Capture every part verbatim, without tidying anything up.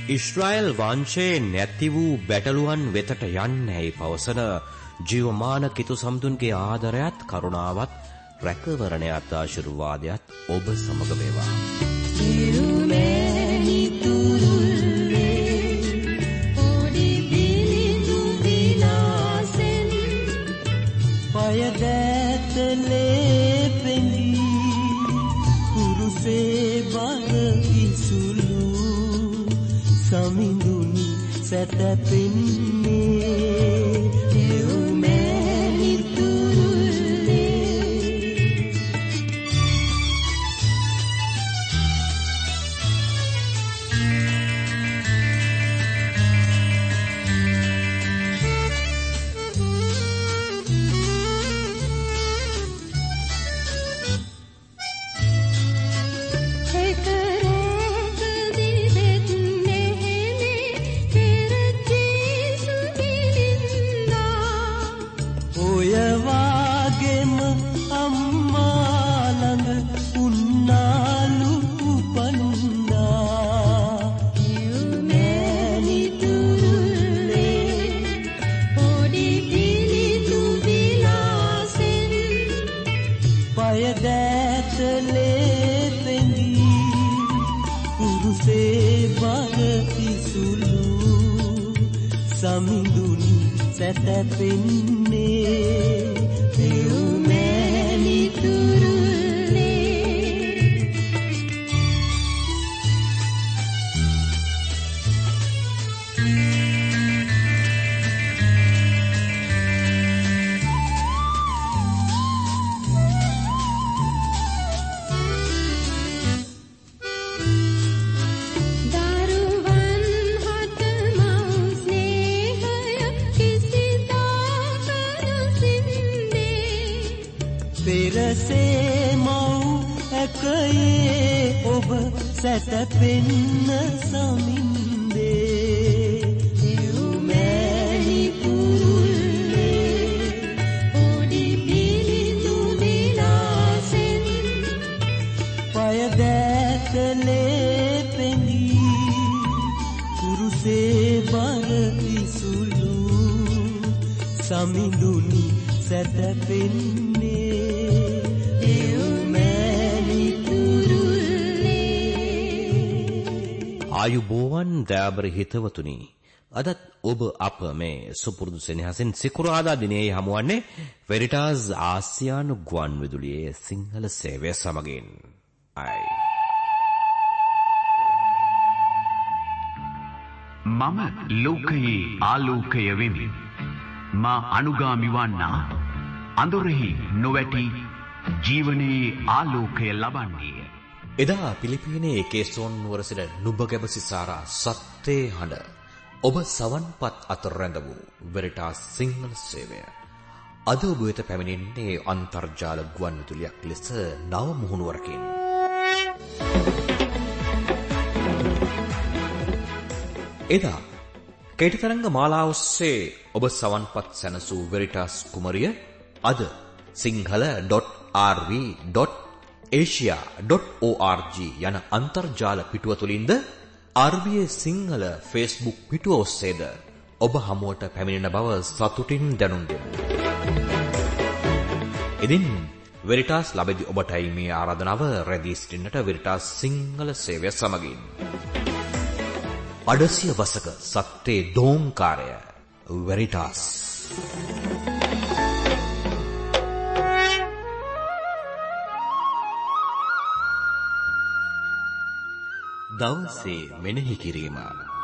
ඉස්රායල් වංශයේ නැති වූ බැටළුවන් වෙතට යන්නේයි පවසන ජීවමාන කිතු සම්තුන්ගේ ආදරයත් කරුණාවත් රැකවරණයත් ආශිර්වාදයත් ඔබ සමග වේවා. පයදැතලේ පෙඟී කුරුසේ බර ඉසුලු සමිඳුනි සැතපෙන්නේ එව්මැලි තුරුල්ලේ සමිඳුනි සැතපෙන්නේ එව්මැලි තුරුල්ලේ පෙරසේ මව් ඇකයේ ඔබ සැතපෙන්න සමින්දේ එව්මැලි පුරුල්ලේ පොඩි පිළිඳු විලාසෙන් පයදැතලේ පෙඟී කුරුසේ බර ඉසුලු සමිඳුනි සැතපෙන්නේ ආයුබෝවන් දයාබර හිතවතුනි, අදත් ඔබ අප මේ සුපුරුදු සෙනෙහසින් සිකුරාදා දිනේ හමුවන්නේ වෙරිටාස් ආසියානු ගුවන් විදුලියේ සිංහල සේවය සමගින්. අයි මම ලෝකයේ ආලෝකය වෙමි. මා අනුගාමි වන්නා අඳුරෙහි නොවැටි ජීවනයේ ආලෝකය ලබන්නේ. එදා පිලිපීනයේ කේසෝන් නුවර සිට නුඹගැබ සිසාරා සත්‍යේ හඬ ඔබ සවන්පත් අතර රැඳ වූ වෙරිටාස් සිංහල සේවය අද ඔබ වෙත පැමිණෙන්නේ අන්තර්ජාල ගුවන් විදුලියක් ලෙස නව මුහුණුවරකින්. එදා කේටතරංග මාලාව ඔස්සේ ඔබ සවන්පත් සැනසූ වෙරිටාස් කුමරිය අද Sinhala dot R V dot Asia dot O R G යන අන්තර්ජාල පිටුව තුලින්ද R B A Sinhala Facebook පිටුව ඔස්සේද ඔබ හමුවට පැමිණෙන බව සතුටින් දැනුම් දෙමු. ඉතින් වෙරිටාස් ලැබෙදි ඔබටයි මේ ආරාධනාව රැඳී සිටින්නට වෙරිටාස් සිංහල සේවය සමගින්. අඩසිය වසක සත්‍යේ දෝංකාරය වෙරිටාස්. දවසේ මෙනෙහි කිරීම.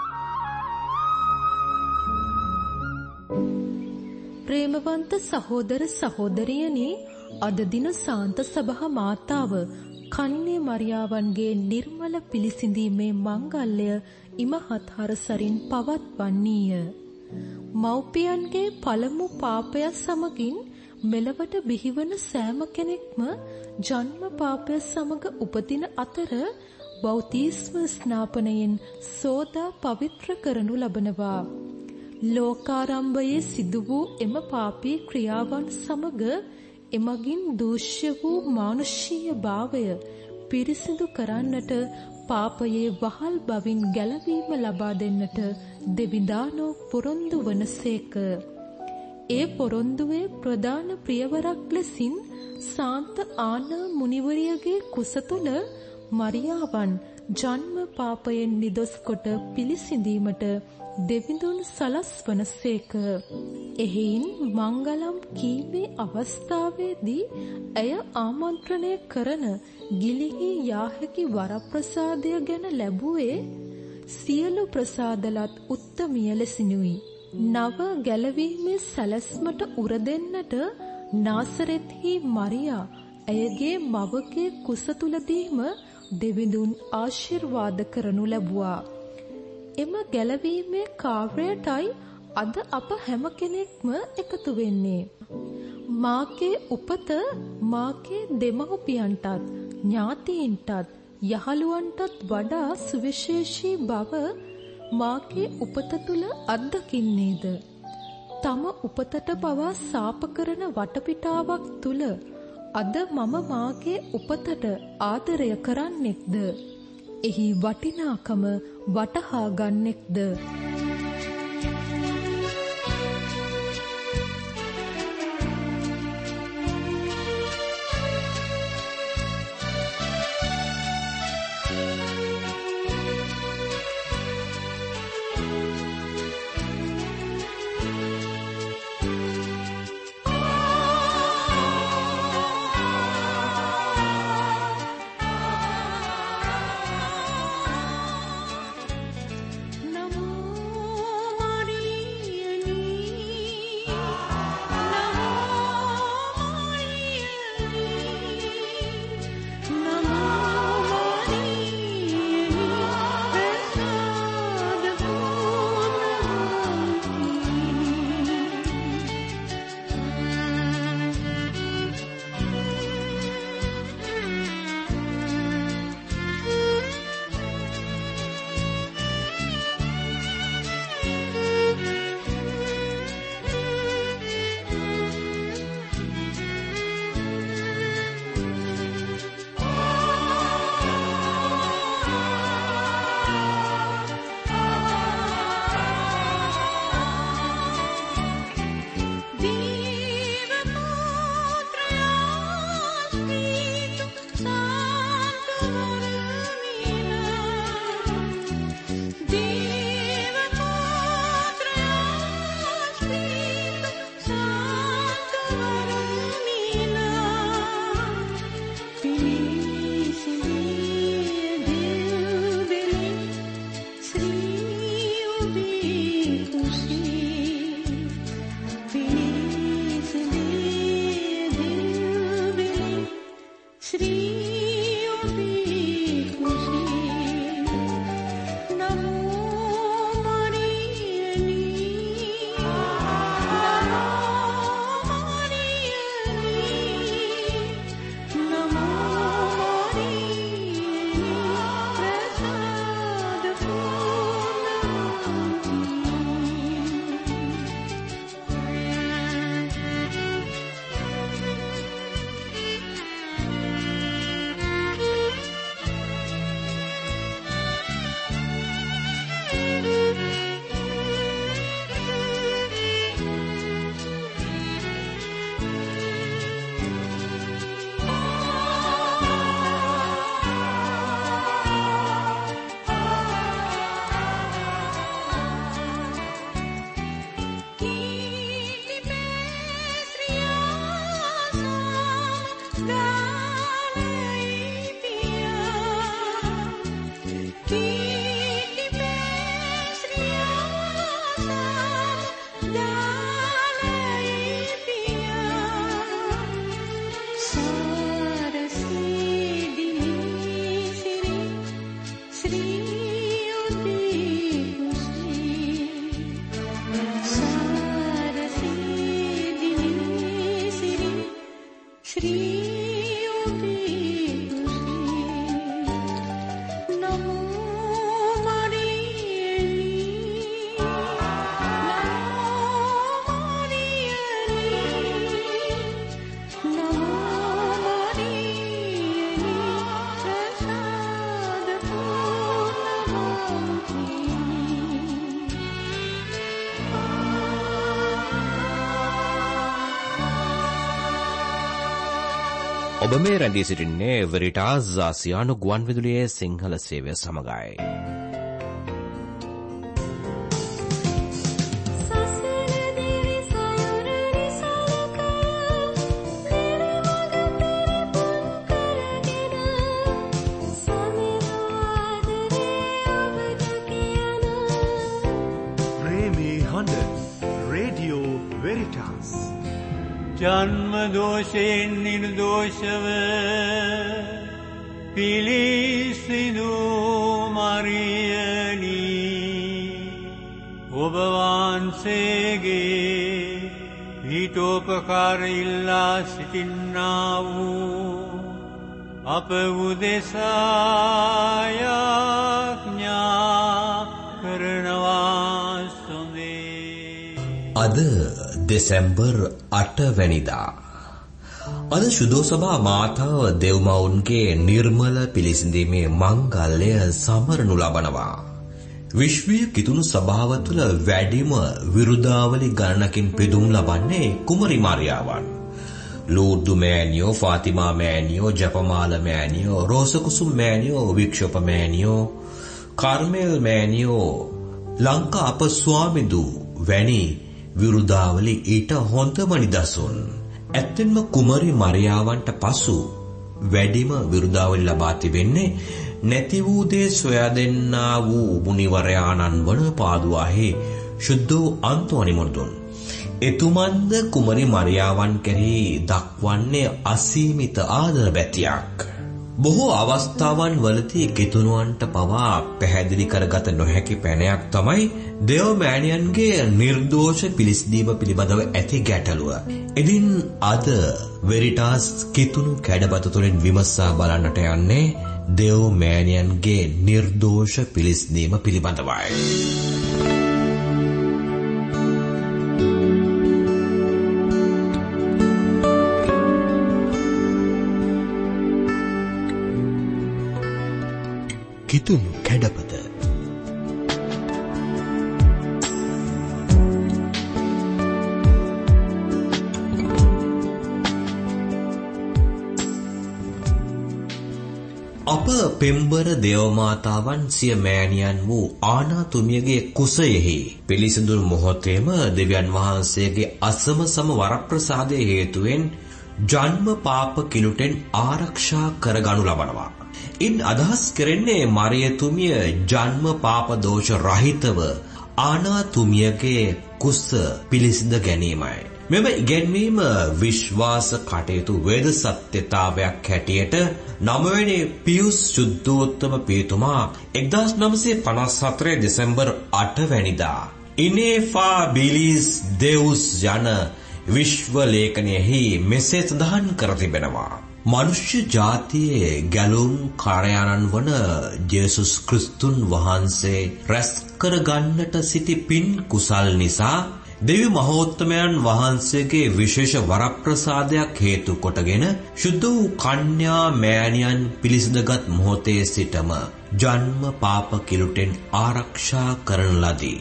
ප්‍රේමවන්ත සහෝදර සහෝදරියනි, අද දින සාන්ත සභා මාතාව කන්නේ මරියාවන්ගේ නිර්මල පිළිසිඳීමේ මංගල්‍ය ඉමහත් හරසරින් පවත්වන්නීය. මව්පියන්ගේ පළමු පාපය සමගින් මෙලවට බිහිවන සෑම කෙනෙක්ම ජන්ම පාපය සමග උපදින අතර බෞතිස්ම ස්නාපනයෙන් සෝදා පවිත්‍ර කරනු ලබනවා. ලෝකාරම්භයේ සිදු වූ එම පාපී ක්‍රියාවන් සමග එමගින් දූෂ්‍ය වූ මානුෂීය භාවය පිරිසිදු කරන්නට පාපයේ වහල් බවින් ගැලවීම ලබා දෙන්නට දෙවිඳානෝ පොරොන්දු වනසේක. ඒ පොරොන්දුවේ ප්‍රධාන ප්‍රියවරක් ලෙසින් සාන්ත ආනා මුනිවරියගේ කුස තුළ මරියාවන් ජන්ම පාපයෙන් නිදොස් කොට පිළිසිඳීමට දෙවිඳුන් සලස්වනසේක. එහින් මංගලම් කීමේ අවස්ථාවේදී ඇය ආමන්ත්‍රණය කරන ගිලිහි යාහැකි වරප්‍රසාදය ගැන ලැබුවේ සියලු ප්‍රසාදලත් උත්තමිය ලෙසිනුයි. නව ගැලවීමේ සැලැස්මට උර දෙන්නට නාසරෙත්හි මරියා ඇයගේ මවගේ කුස තුලදීම දෙවිඳුන් ආශිර්වාද කරනු ලැබුවා. එම ගැලවීමේ කාර්යයටයි අද අප හැම කෙනෙක්ම එකතු වෙන්නේ. මාගේ උපත මාගේ දෙමව්පියන්ටත් ඥාතීන්ටත් යහළුවන්ටත් වඩා සුවිශේෂී බව මාගේ උපත තුල අත්දකින්නේද? තම උපතට පවා සාප කරන වටපිටාවක් තුල අද මම මාගේ උපතට ආදරය කරන්නෙක්ද? එහි වටිනාකම වටහා ගන්නෙක්ද? නමෝ ඔබ මේ රැඳී සිටින්නේ වෙරිටාස් ආසියානු ගුවන්විදුලියේ සිංහල සේවය සමගයි. ජන්ම දෝෂයෙන් නිර්දෝෂව පිළිසිදු මරියනි ඔබ වහන්සේගේ හිතෝපකාර ඉල්ලා සිටින්නා වූ අප උදෙසා යාඥා කරනවා සොඳේ. අද දෙසැම්බර් අට වැනිදා අද සුදෝසභා මාතාව දෙව්මවුන්ගේ නිර්මල පිළිසිඳීමේ මංගල්‍ය සමරනු ලබනවා. විශ්වීය කිතුණු සභාව තුළ වැඩිම විරුදාවලි ගණනකින් පිදුම් ලබන්නේ කුමරි මාරියාවන්. ලූර්දු මෑණියෝ, ෆාතිමා මෑණියෝ, ජපමාල මෑණියෝ, රෝසකුසුම් මෑණියෝ, වික්ෂෝප මෑණියෝ, කර්මෙල් මෑණියෝ, ලංකා අප ස්වාමිදු වැනි විරුදාවලි ඊට හොඳම නිදසුන්. ඇත්තෙන්ම කුමරි මරියාවන්ට පසු වැඩිම විරුදාවලි ලබා තිබෙන්නේ නැති වූ දේ සොයා දෙන්නා වූ මුනිවරයාණන් වන පාදුවාහි ශුද්ධ වූ අන්තෝනි මුර්දුන්. එතුමන්ද කුමරි මරියාවන් කෙරෙහි දක්වන්නේ අසීමිත ආදර බැතියක්. බොහෝ අවස්ථාවන් වලදී කිතුණුවන්ට පවා පැහැදිලි කරගත නොහැකි පැනයක් තමයි දේව මෑණියන්ගේ නිර්දෝෂ පිළිසිඳීම පිළිබඳව ඇති ගැටලුව. ඉතින් අද වෙරිටාස් කිතුණු කැඩපත තුළින් විමසා බලන්නට යන්නේ දේව මෑණියන්ගේ නිර්දෝෂ පිළිසිඳීම පිළිබඳවයි. කිතුණු කැඩපත. අප පෙම්බර දේවමාතාවන් සිය මෑණියන් වූ ආනාතුමියගේ කුසයෙහි පිළිසිඳුණු මොහොතේම දෙවියන් වහන්සේගේ අසම සම වරප්‍රසාදයේ හේතුවෙන් ජන්ම පාප කිලුටෙන් ආරක්ෂා කරගනු ලබනවා. ඉන් අදහස් කරන්නේ මරියතුමිය ජන්ම පාප දෝෂ රහිතව ආනාතුමියගේ කුස පිළිසිඳ ගැනීමයි. මෙම ඉගැන්වීම විශ්වාස කටයුතු වේද සත්‍යතාවයක් හැටියට නවවැනි පියුස් සුද්ධෝත්තම පියතුමා එක්දාස් නවසිය පනස් හතර දෙසැම්බර් අට වැනිදා ඉනේෆා බිලිස් දෙවුස් යන විශ්ව ලේඛනයෙහි මෙසේ සඳහන් කර තිබෙනවා. මනුෂ්‍ය ජාතියේ ගැලුම් කාර්යානන් වන ජේසුස් ක්‍රිස්තුන් වහන්සේ රැස් කර ගන්නට සිටි පින් කුසල් නිසා දෙවි මහෝත්තමයන් වහන්සේගේ විශේෂ වරප්‍රසාදයක් හේතු කොටගෙන ශුද්ධ වූ කන්‍යා මෑණියන් පිළිසිඳගත් මොහොතේ සිටම ජන්ම පාප කිලුටෙන් ආරක්ෂා කරන ලදී.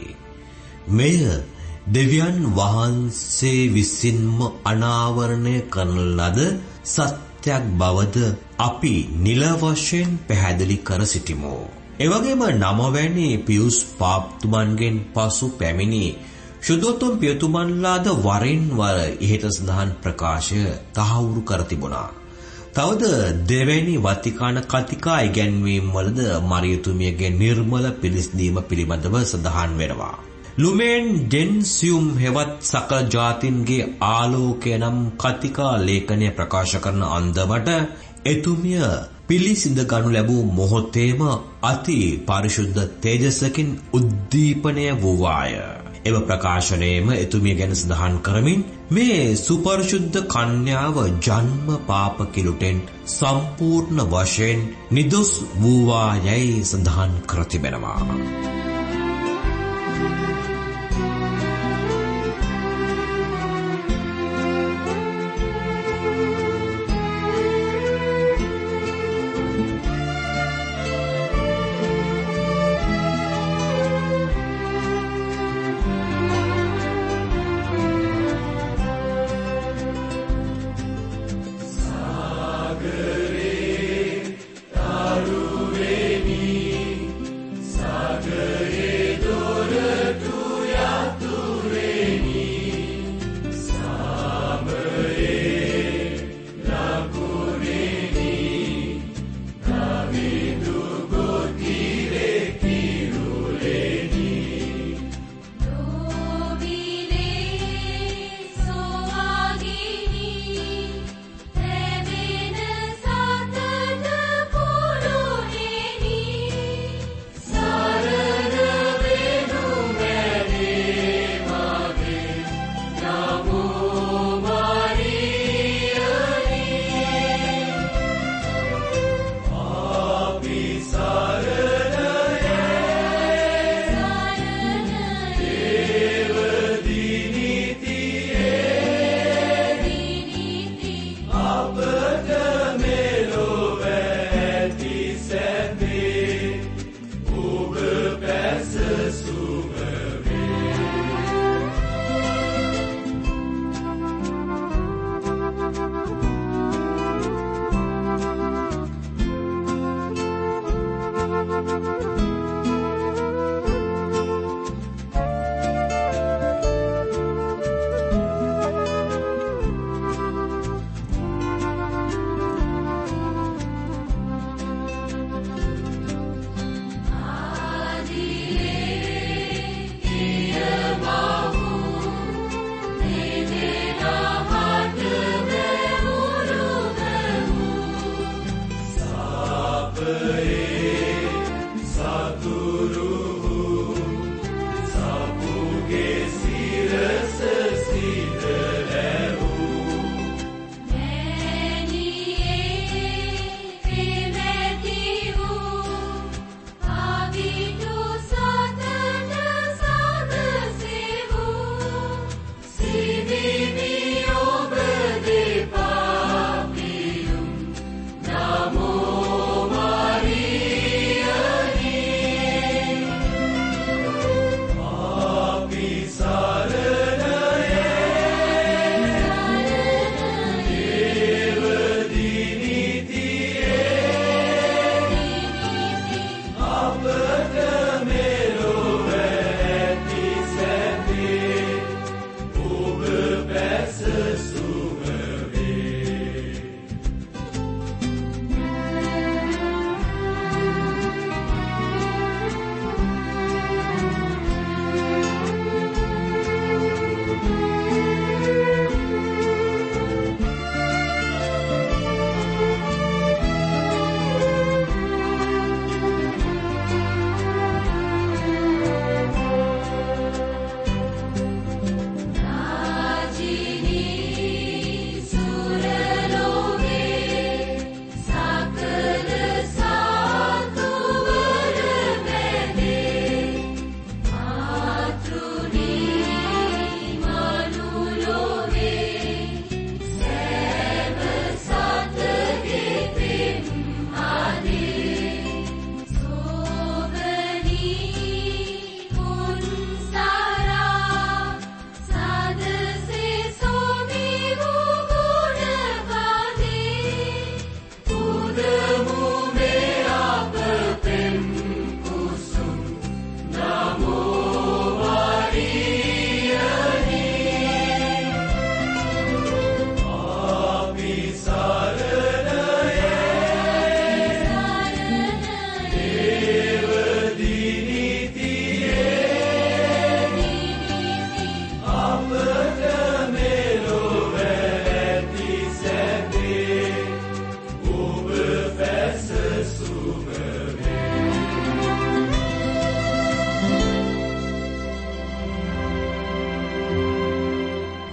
මෙය දෙවියන් වහන්සේ විසින්ම අනාවරණය කරන ලද සත්‍යයක් බවද අපි නිල වශයෙන් පැහැදිලි කර සිටිමු. එවැගේම නවවැනි පියුස් පාප්තුමන්ගෙන් පසු පැමිණි ශුද්ධෝත්තම පියතුමන්ලාද වරින් වර ඉහත සඳහන් ප්‍රකාශය තහවුරු කර තිබුණා. තවද දෙවැනි වතිකාන කතිකා ඉගැන්වීම් වලද මරියතුමියගේ නිර්මල පිළිසිඳීම පිළිබඳව සඳහන් වෙනවා. ලුමෙන් ඩෙන්සියුම් හෙවත් සකල ජාතින්ගේ ආලෝකය නම් කතිකා ලේඛනය ප්‍රකාශ කරන අන්දමට එතුමිය පිළිසිඳ ගනු ලැබූ මොහොතේම අති පරිශුද්ධ තේජසකින් උද්දීපනය වූවාය. එම ප්‍රකාශනයේම එතුමිය ගැන සඳහන් කරමින් මේ සුපරිශුද්ධ කන්‍යාව ජන්ම පාප කිලුටෙන් සම්පූර්ණ වශයෙන් නිදොස් වූවා යයි සඳහන් කර තිබෙනවා. Sa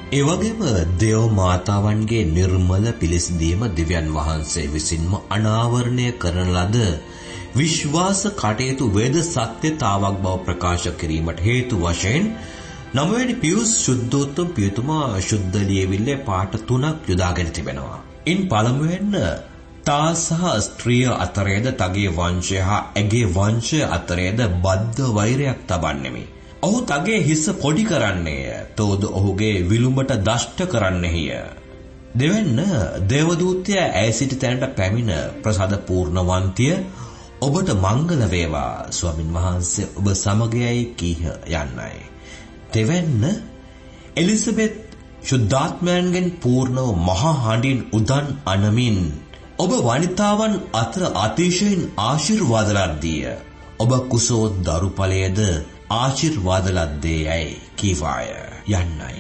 ඒ වගේම දේව මාතාවන්ගේ නිර්මල පිළිසිඳීම දෙවියන් වහන්සේ විසින්ම අනාවරණය කරන ලද විශ්වාස කටයුතු වේද සත්‍යතාවක් බව ප්‍රකාශ කිරීමට හේතු වශයෙන් නවවැනි පියුස් ශුද්ධෝත්තම පියතුමා ශුද්ධ ලියවිල්ලේ පාඨ තුනක් යොදාගෙන තිබෙනවා. ඉන් පළමුවෙන් තා සහ ස්ත්‍රිය අතරේද තගේ වංශය හා ඇගේ වංශය අතරේද බද්ධ වෛරයක් තබන්නෙමි. ඔහු තගේ හිස පොඩි කරන්නේය. තෝද ඔහුගේ විලුඹට දෂ්ට කරන්නෙහිය. දෙවැන්න දේවදූතයා ඇය සිටි තැනට පැමිණ ප්‍රසාද පූර්ණවන්තිය ඔබට මංගල වේවා ස්වාමින් වහන්සේ ඔබ සමගයයි කීහ යන්නයි. දෙවැන්න එලිසබෙත් ශුද්ධාත්මයන්ගෙන් පූර්ණව මහා හඬින් උදන් අනමින් ඔබ වනිතාවන් අතර අතිශයින් ආශිර්වාද ලද්දීය. ඔබ කුසෝ දරුඵලයේද ආශිර්වාද ලද්දේ යයි කීවාය යන්නයි.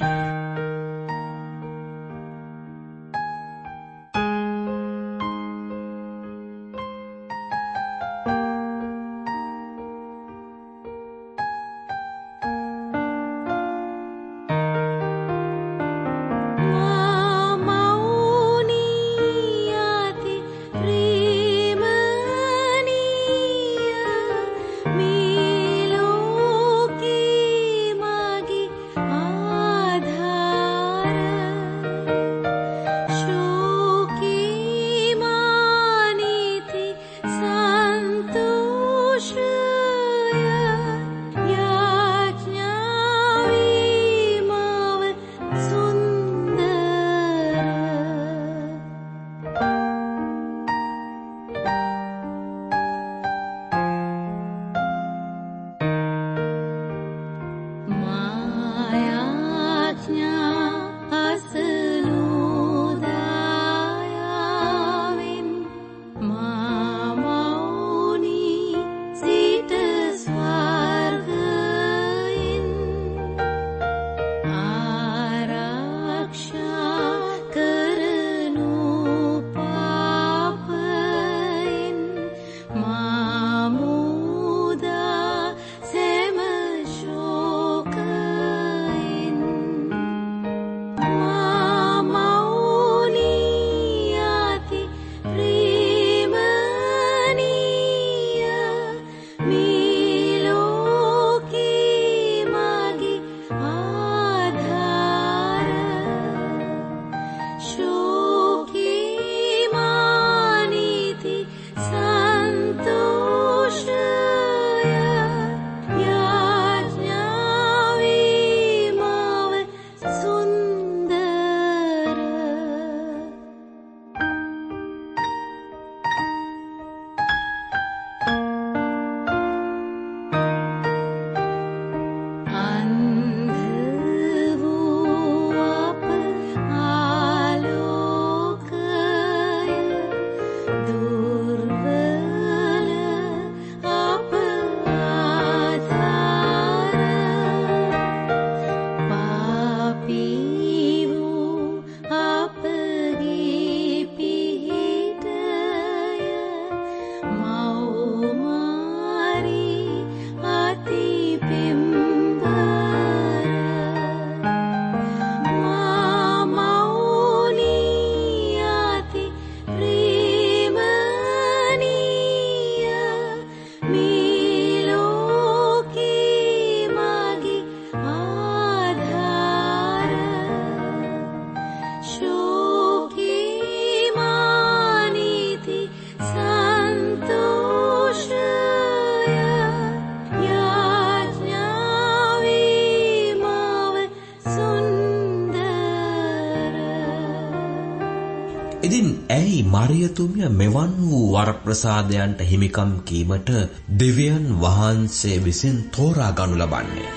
ඉතින් ඇයි මරියතුමිය මෙවන් වූ වරප්‍රසාදයන්ට හිමිකම් කීමට දෙවියන් වහන්සේ විසින් තෝරා ගනු ලබන්නේ?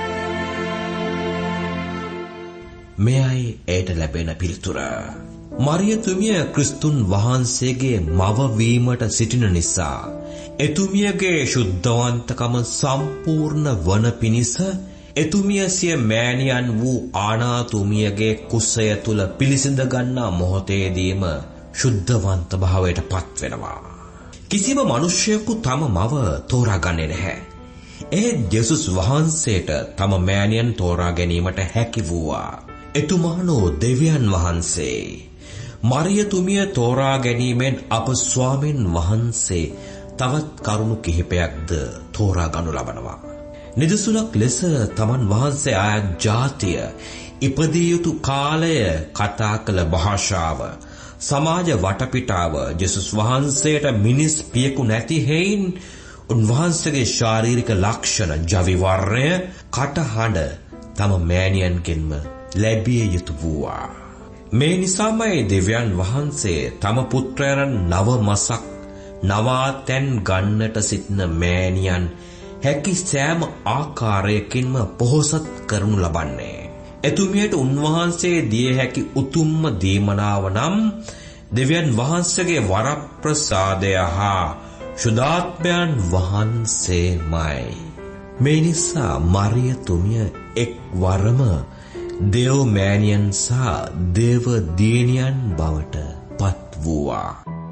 මෙයයි ඒට ලැබෙන පිළිතුර. මරියතුමිය ක්‍රිස්තුන් වහන්සේගේ මව වීමට සිටින නිසා එතුමියගේ ශුද්ධවන්තකම සම්පූර්ණ වන පිණිස එතුමිය සිය මෑණියන් වූ ආනාතුමියගේ කුසය තුල පිළිසිඳ ගන්නා මොහොතේදීම ශුද්ධවන්ත භාවයට පත් වෙනවා. කිසිම මිනිසෙකු තම මව තෝරාගන්නේ නැහැ. ඒ ජේසුස් වහන්සේට තම මෑණියන් තෝරා ගැනීමට හැකි වූවා. එතුමානෝ දෙවියන් වහන්සේ මරියතුමිය තෝරා ගැනීමෙන් අප ස්වාමීන් වහන්සේ තවත් කරුණු කිහිපයක්ද තෝරා ගනු ලබනවා. නිදසුනක් ලෙස තමන් වහන්සේ ආයත් ජාතිය ඉපදිය යුතු කාලය කතා කළ භාෂාව සමාජ වටපිටාව ජෙසුස් වහන්සේට මිනිස් පියකු නැති හේයින් උන්වහන්සේගේ ශාරීරික ලක්ෂණ ජවිවර්ණය කටහඬ තම මෑණියන්ගෙන්ම ලැබිය යුතු වූවා. මේ නිසාමයි දෙවියන් වහන්සේ තම පුත්‍රයන් නව මසක් නවාතැන් ගන්නට සිටින මෑණියන් හැකි සෑම ආකාරයකින්ම පොහොසත් කරනු ලබන්නේ. එතුමියට උන්වහන්සේ දිය හැකි උතුම්ම දීමනාව නම් දෙවියන් වහන්සේගේ වරප්‍රසාදය හා ශුද්ධාත්මයන් වහන්සේමයි. මේ නිසා මරියතුමිය එක් වරම දේව මෑණියන් සහ දේව දියණියන් බවට පත් වූවා.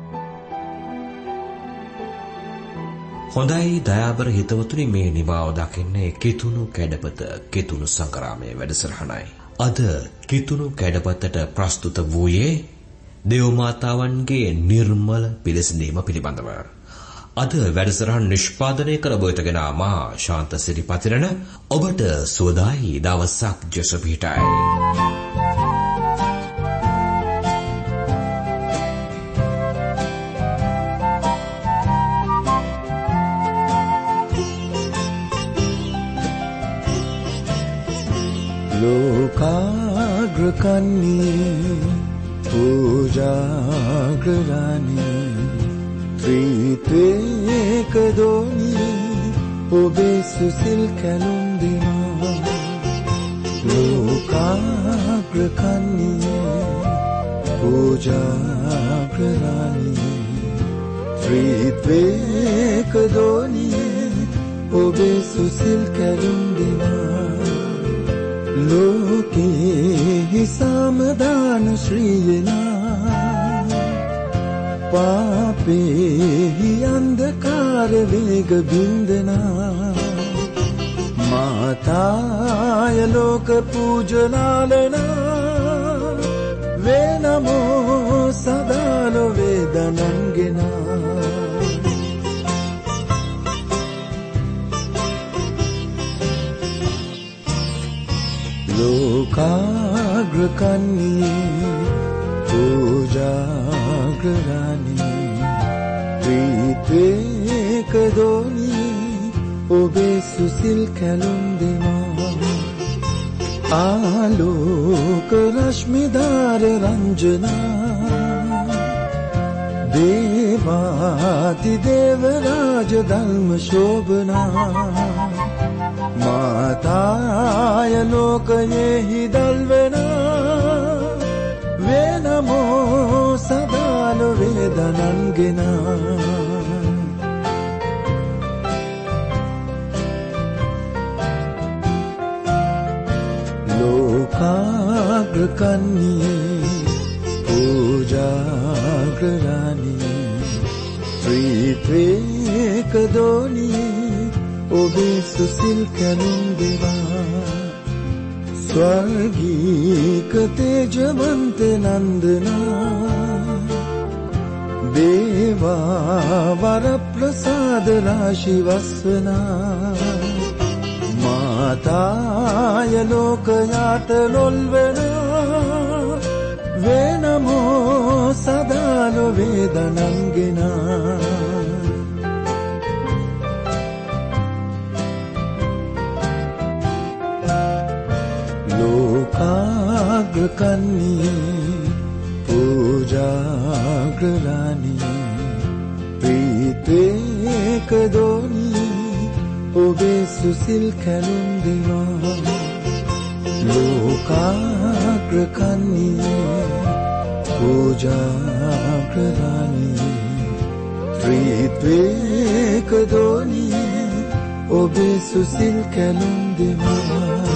හොඳයි දයාබර හිතවතුනි, මේ නිමාව දකින්නේ කිතුණු කැඩපත කිතුණු සංග්‍රාමයේ වැඩසටහනයි. අද කිතුණු කැඩපතට ප්‍රස්තුත වූයේ දේව මාතාවන්ගේ නිර්මල පිළිසඳීම පිළිබඳව. අද වැඩසටහන නිෂ්පාදනය කර බොයතගෙන මා ශාන්ත සිරිපතිරණ ඔබට සුවදායි දවසක් ජෙසු පිහිටයි. लोकाग्रकन्ये पूजाग्ररानी त्रित्वेकदोनी ओबे सुसिल कलुंदिना लोकाग्रकन्ये पूजाग्ररानी त्रित्वेकदोनी ओबे सुसिल कलुंदिना लोके ही सामदान श्रीयना पापे ही अंधकार वेग बिंदना माताय लोक पूजनालना वे नमो सदालो वेदनंगिना लोकाग्रकन्ये पूजाग्ररानी त्रित्वेकदोनी ओबे सुसिल कलुंदिमा आलोक रश्मिदार रंजना देवाति देवराज धर्म शोभना माताय लोकये हि दल्वना वे नमो सदाल वेदनंगिना लोकाग्रकन्ये पूजाग्ररानी त्रित्वेकदोनी ओबे सुसिल कलुंदिवा स्वर्गीक तेजवंत नंदना देवा वर प्रसाद राशि वसना माताय लोकयात लोल्वना वे नमो सदालो वेदनंगिना लोकाग्रकन्ये पूजाग्ररानी त्रित्वेकदोनी ओबे सुसिल कलुंदिना लोकाग्रकन्ये पूजाग्ररानी त्रित्वेकदोनी ओबे सुसिल कलुंदिना